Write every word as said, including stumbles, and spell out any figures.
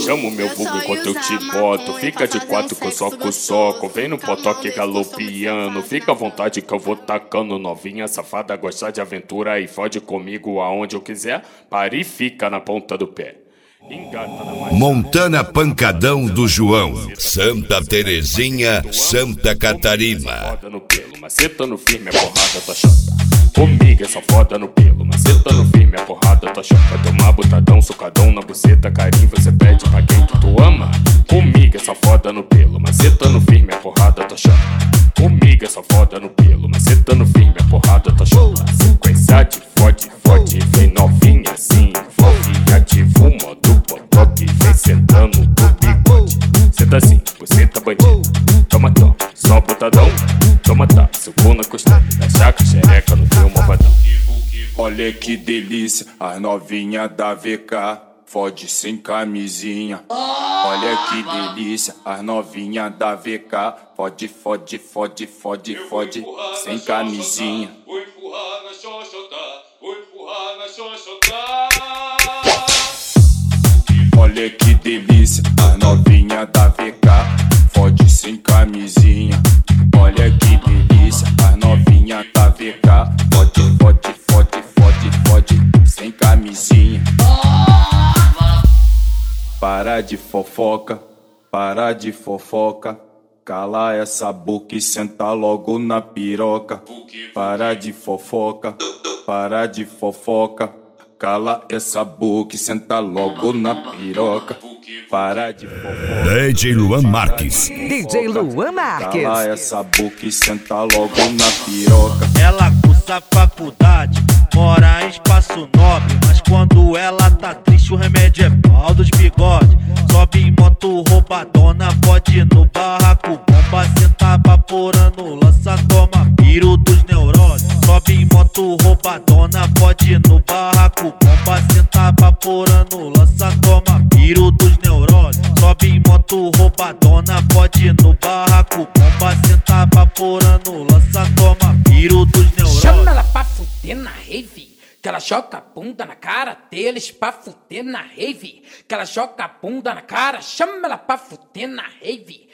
Chama o meu vulgo enquanto eu te boto. Fica de quatro que eu soco, soco. Vem no potoque galopiano. Fica à vontade que eu vou tacando. Novinha safada, gostar de aventura e fode comigo aonde eu quiser. Pare e fica na ponta do pé. Montana Pancadão do João, Santa Terezinha, Santa Catarina. Foda no pelo, maceta no firme, a porrada tá chata. Comigo é só foda no pelo, maceta no firme, a porrada tá chata. Tomar botadão, socadão na buceta, carinho você pede pra quem que tu ama. Comigo é só foda no pelo, maceta no firme, a porrada tá chata. Comigo é só foda no pelo, maceta no firme, a porrada tá chata. Sequência de fode, fode, vem novinha assim, envolve, ativa o modo potoque, vem sentando do bigode. Senta assim, você tá bandido, toma tão, só botadão, toma tá, sucou na costela, da chaca, xereca no teu malvadão. Olha que delícia, as novinha da V K, fode sem camisinha. Olha que delícia, as novinha da V K, fode, fode, fode, fode, fode, sem camisinha. Vou empurrar na xoxota, vou empurrar na xoxota. Olha que delícia, as novinha da V K, fode sem camisinha. Olha que delícia, as novinha da V K, fode, fode, fode, fode, fode, sem camisinha. Para de fofoca, para de fofoca, cala essa boca e senta logo na piroca. Para de fofoca, para de fofoca, cala essa boca e senta logo na piroca. Para de fofoca, D J Luan Marques. D J Luan Marques. cala essa boca e senta logo na piroca. Ela cursa faculdade, mora em espaço nobre, mas quando ela tá triste o remédio é pau dos bigodes. Sobe em moto roubadona, pode ir no barraco, bomba, cê tá vaporando, lança, toma, piro dos neurônios. Sobe em moto roubadona, pode ir no barraco, bomba, cê tá vaporando, lança, toma, piro dos neurônios. Sobe em moto roubadona, pode ir no barraco, bomba, cê tá vaporando, lança, toma, piro dos neurônios. Chama ela pra fuder na rave, que ela joga a bunda na cara deles pra fuder na rave, que ela joga a bunda na cara, chama ela pra fuder na rave.